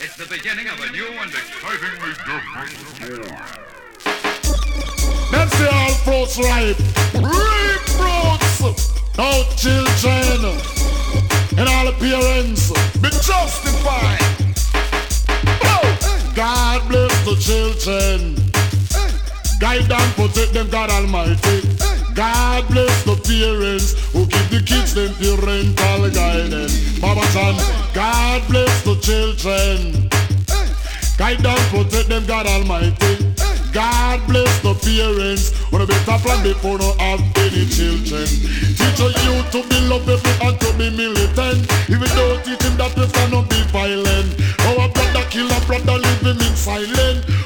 It's the beginning of a new and excitingly different war. Them say all fruits ripe, ripe fruits. No children, in all appearance, be justified. Oh. God bless the children. Guide and protect them, God Almighty. God bless the parents who give the kids them parental guidance. Papa Chan, God bless the children. Guide and protect them, God Almighty. God bless the parents who a better plan before no have any children. Teach a youth to be lovable and to be militant. If you don't teach him that, you cannot be violent. Our brother kill a brother, leave him in silence.